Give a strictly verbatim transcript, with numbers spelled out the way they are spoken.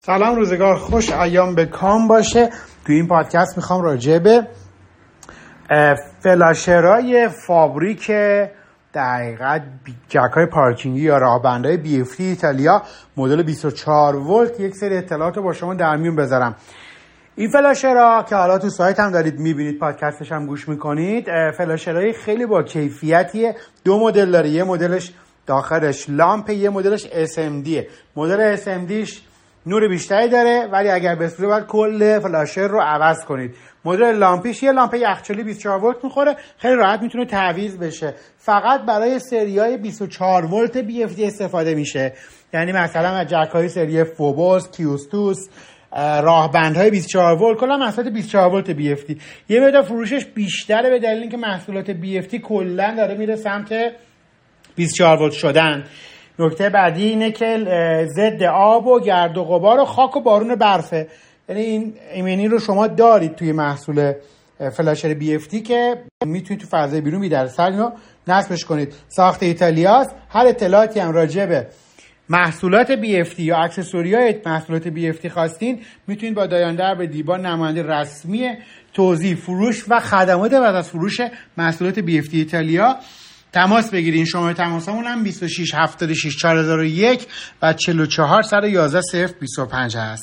سلام، روزگار خوش، ایام به کام باشه. تو این پادکست میخوام راجع به فلاشرهای فابریک در حقیقت جک‌های پارکینگی یا راهبندهای بی اف تی ایتالیا مدل بیست و چهار ولت یک سری اطلاعات رو با شما در میون بذارم. این فلاشرها که حالا تو سایت هم دارید میبینید، پادکستش هم گوش میکنید، فلاشرهای خیلی با کیفیتیه. دو مدل داره، یه مدلش داخلش لامپ، یه مدلش اس ام دیه. مدل اس ام دیش نور بیشتری داره ولی اگر بسوزه باید کل فلاشر رو عوض کنید. مدل لامپیش یه لامپ یخچالی بیست و چهار ولت میخوره، خیلی راحت میتونه تعویض بشه. فقط برای سریای بیست و چهار ولت بی اف دی استفاده میشه، یعنی مثلا از جک‌های سری فوبوس، کیوستوس، راهبندهای بیست و چهار ولت، کلا محصولات بیست و چهار ولت بی اف دی. یه مقدار فروشش بیشتره به دلیل اینکه محصولات بی اف دی کلا داره میره سمت بیست و چهار ولت شدن. نکته بعدی اینه که ضد آب و گرد و غبار و خاک و بارون برفه. یعنی این ایمنی رو شما دارید توی محصول فلاشر بی اف تی که میتونید تو فضای بیرون بی درصد اینو نصبش کنید. ساخت ایتالیاست. هر اطلاعاتی هم راجع به محصولات بی اف تی یا اکسسوری‌های محصولات بی اف تی خواستین، میتونید با دایاندر به دیبا نماینده رسمی توزیع، فروش و خدمات بعد از فروش محصولات بی اف تی ایتالیا تماس بگیرین. شماره تماسمون هم بیست و شش هفتاد و شش چهار صفر یک و چهل و چهار صد و یازده صفر بیست و پنج هست.